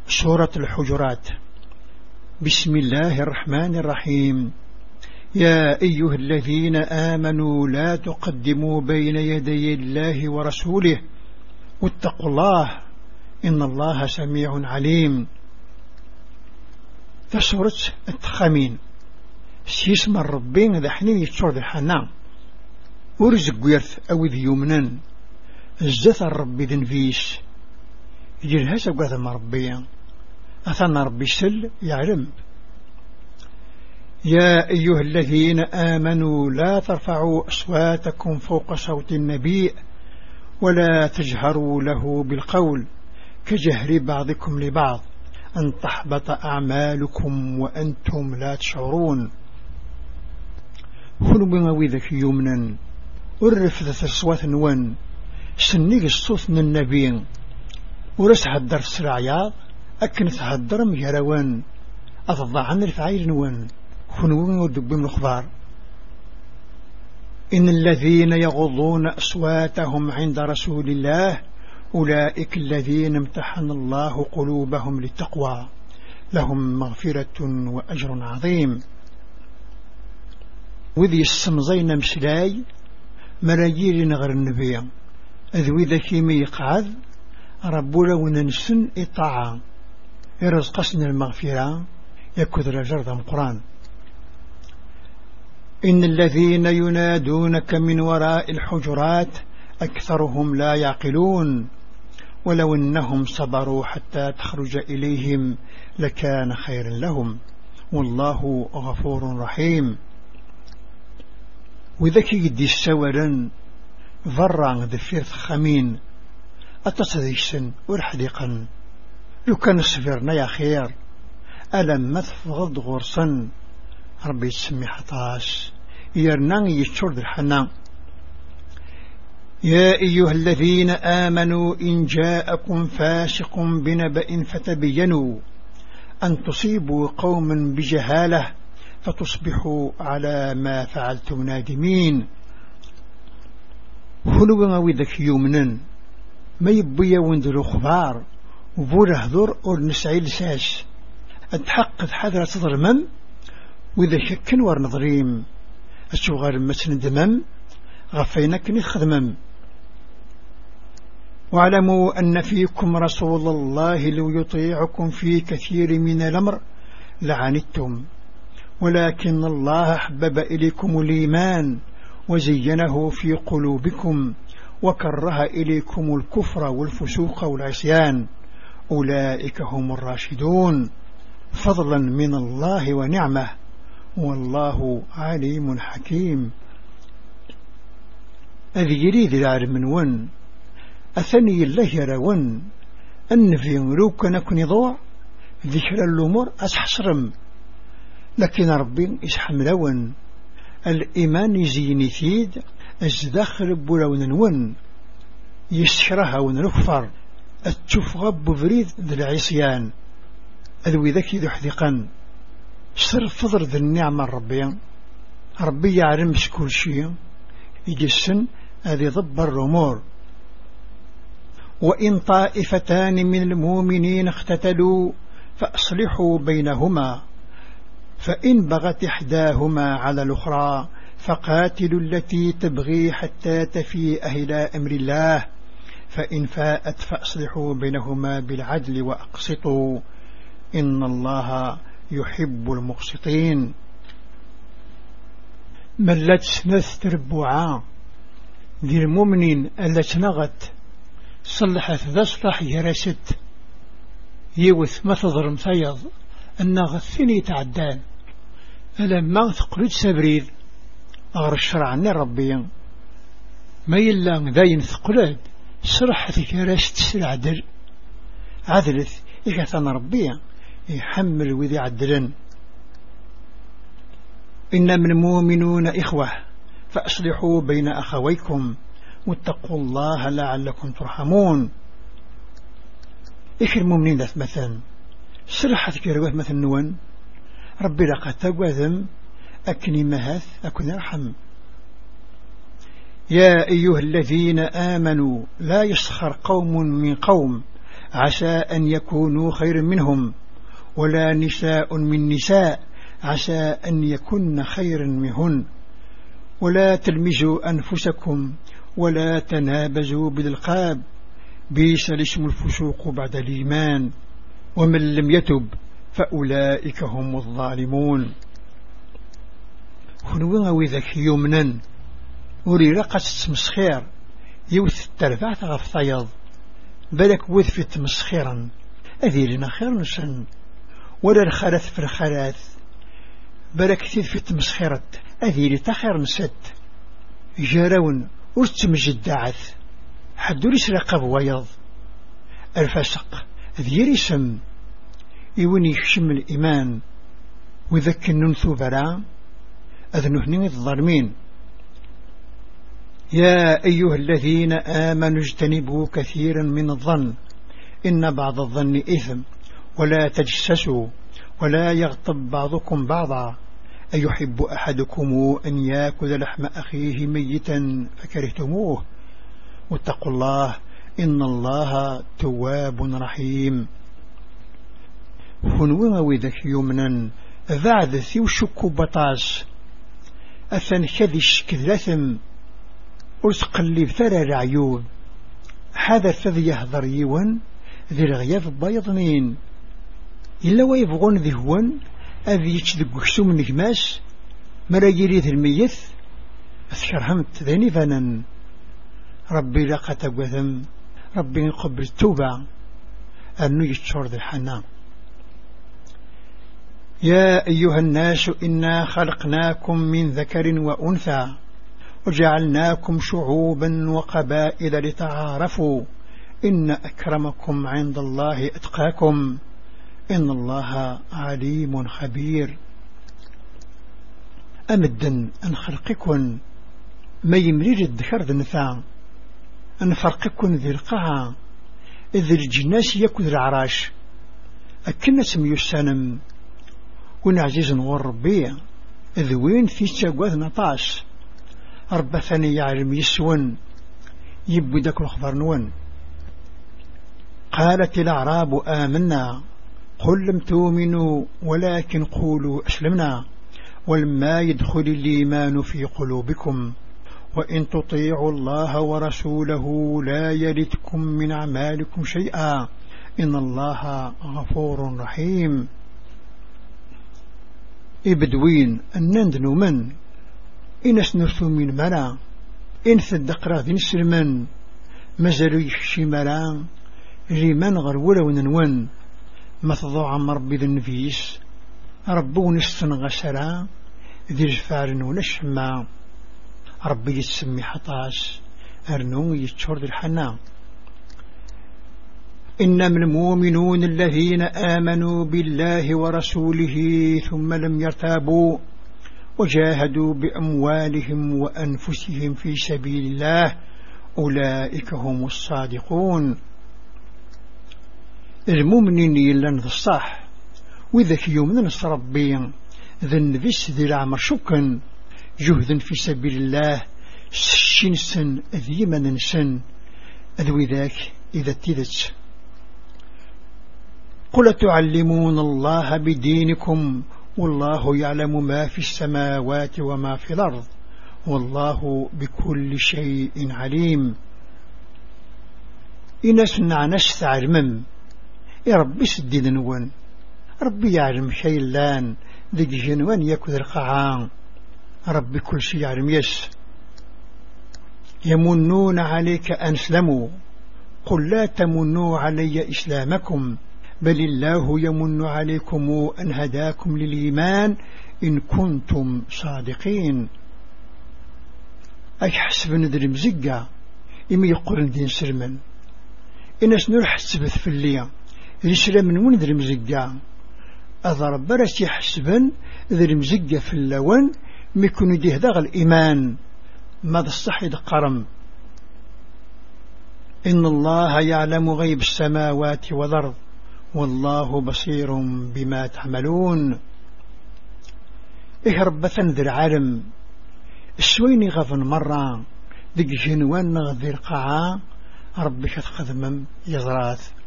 سورة الحجرات. بسم الله الرحمن الرحيم. يا أيها الذين آمنوا لا تقدموا بين يدي الله ورسوله واتقوا الله إن الله سميع عليم. سورة التخامين سيسم الربين ذا حنين يتشور ذا حنا ورزق ويرث أو ذي يمنن الزث الرب ذن فيش يجير هسا قاث مربيا أثنى ربي سل يعلم. يا أيها الذين آمنوا لا ترفعوا أصواتكم فوق صوت النبي ولا تجهروا له بالقول كجهر بعضكم لبعض أن تحبط أعمالكم وأنتم لا تشعرون. هنو بما ذاك يمنا ورفض الصوات نوان سنيق الصوت من النبي ورس هدر السرعياض أكنت هدر مجروان أتضع عن الفعيل نوان هنو ودب من الخبار. إن الذين يغضون أصواتهم عند رسول الله أولئك الذين امتحن الله قلوبهم للتقوى لهم مغفرة وأجر عظيم. وذي السمزين مسلاي مراجير نغر النبي أذوي ذكي ميقعد ربولا وننسن إطاعة يرزقسنا المغفرة يكذر جرد القرآن. إن الذين ينادونك من وراء الحجرات أكثرهم لا يعقلون ولو أنهم صبروا حتى تخرج إليهم لكان خيرا لهم والله غفور رحيم. وذكي يدي السورا ذرع ذفيرث خمين أتصديشا ورحدقا لو كان صفرنا يا خير ألم مثفغض غرصا ربي تسمي حطاس يرنان يتشرد الحنان. يا أيها الذين آمنوا إن جاءكم فاسق بنبأ فتبينوا أن تصيبوا قوما بجهالة فتصبحوا على ما فعلتم نادمين. هلو وذك يومنا ما يبيا وندلو خبار وبوله ذر ورنسعي لساس أتحقق حذرة ظلمم وإذا شكن ورنظريم الشغال متن دمم غفينك نخدمم. واعلموا أن فيكم رسول الله لو يطيعكم في كثير من الأمر لعنتم ولكن الله حبب إليكم الإيمان وزينه في قلوبكم وكره إليكم الكفر والفسوق والعصيان أولئك هم الراشدون فضلا من الله ونعمه والله عليم حكيم. أذي يريد العالم من ون أثني الله يرون أن في ملوك نكون ضوع ذكر الأمور أسحصرم لكن ربي إسحملون الإيمان يزيني ثيد أزدخل بلون ون يسشرها ونركفر التفغب بفريد ذي العصيان أذوي ذكي ذو حذقا سر فضر ذي النعمة ربي يعلم كل شيء يجسن هذه ضبر الأمور. وإن طائفتان من المؤمنين اختتلوا فأصلحوا بينهما فإن بغت إحداهما على الأخرى فقاتلوا التي تبغي حتى تفيء إلى أمر الله فإن فاءت فأصلحوا بينهما بالعدل وأقسطوا إن الله يحب المقسطين. ملت سنث تربعا ذي المؤمنين التي نغت صلحت ذا صلح يرست يوث ما تضرم ثيض النغ الثني تعدان ألما تقلد سبريد أغر الشرع عني ربي ما يلا ذاين ثقلد صرحت يرست سلعدل عدلت إكثان ربي يحمل وذي عدلا. إنما المؤمنون إخوة فأصلحوا بين أخويكم واتقوا الله لعلكم ترحمون. إيش المؤمنين ذات مثلا صلحت كروه مثل نوان ربي لقد تقوذم أكني مهث أكن يرحم. يا أيها الذين آمنوا لا يسخر قوم من قوم عسى أن يكونوا خير منهم، ولا نساء من نساء عسى أن يكن خيرا منهن، ولا تلمزوا أنفسكم ولا تنابزوا بالألقاب، بئس الاسم الفسوق بعد الإيمان، ومن لم يتب فأولئك هم الظالمون. خنونا وذاك يمنا وري رقة تمسخير يوث التربعة غف طيض بلك وذ في تمسخيرا أذيرنا خير نسن، ولا الخلاث في الخلاث بلك كثير في تمسخيرة أذيري تخير نسد جارون ورتمجد دعث حدو لسرق بويض الفسق ذيري سم يوني يخشم الإيمان وذك الننثو بلا أذنهن الظالمين. يا أيها الذين آمنوا اجتنبوا كثيرا من الظن إن بعض الظن إثم، ولا تجسسوا ولا يغتب بعضكم بعضا أيحب أحدكم أن يأكل لحم أخيه ميتا فكرهتموه، واتقوا الله إن الله تواب رحيم. فنوما وذك يمنا بعد ثيو شكو بطاس أثن كذش كذلثم أسقلب ثرى العيوب حدث ذي يهضر يوان ذي الغياف بيضنين إلا ويبغون ذهوان أذي يتشدق كسوم النجماس مرا يريد الميث أذكرهمت ذاني فنن ربي لقى تقوثم ربي نقبل التوبة أنه يتشور ذي الحنان. يا أيها الناس إنا خلقناكم من ذكر وأنثى وجعلناكم شعوبا وقبائل لتعارفوا إن أكرمكم عند الله أتقاكم إن الله عليم خبير. أمدا أن خلقكن ما يمرير الذكر ذنثا أن فرقكن ذي القاعة إذ الجناس يكون العراش أكن سمي السنم ونعزيز وربي إذ وين في تشاقوذ نطاش رب ثاني يعلم يسون يبدك الخبر نون. قالت الأعراب آمنا قل لم تؤمنوا ولكن قولوا أسلمنا ولما يدخل الإيمان في قلوبكم وإن تطيعوا الله ورسوله لا يلتكم من أعمالكم شيئا إن الله غفور رحيم. إبدوين أنندنوا من إن سنرثوا من ملا إن صدق راذين سلمان مازالوا يخشي ملا لمن غرولة وننون مثضوع عمر بذنفيس ربون السنغسرا ذي الفارن ونشما ربي يتسمي حطاس أرنو يتشرد الحنا. إنما المؤمنون الذين آمنوا بالله ورسوله ثم لم يرتابوا وجاهدوا بأموالهم وأنفسهم في سبيل الله أولئك هم الصادقون. المؤمنين يلان ذا الصح وذاك يوم نصر ربي ذا النفس ذي العمر شكا جهدا في سبيل الله شنسا ذيما ننسا أذوي ذاك إذا اتذت. قل تعلمون الله بدينكم والله يعلم ما في السماوات وما في الأرض والله بكل شيء عليم. إنس نعنش تعلمم يا ربي سديد نوان ربي يعلم شيء لان ذي جنوان يكذ القعان ربي كل شيء يعلم يس. يمنون عليك أن اسلموا قل لا تمنوا علي إسلامكم بل الله يمن عليكم أن هداكم للإيمان إن كنتم صادقين. أحسب ندري مزقة إما يقول دين سلمان إنس نروح تثبت في الليل الإسلام من وين ذي مزقة أضرب برس يحسبن ذي مزقة في اللون ميكون يديه داغ الإيمان ماذا الصحيد قرم. إن الله يعلم غيب السماوات والأرض والله بصير بما تعملون. إهرب ذي العالم السويني غفن مرة ذي جنوان غذي القاعة ربك تخدمم يزرات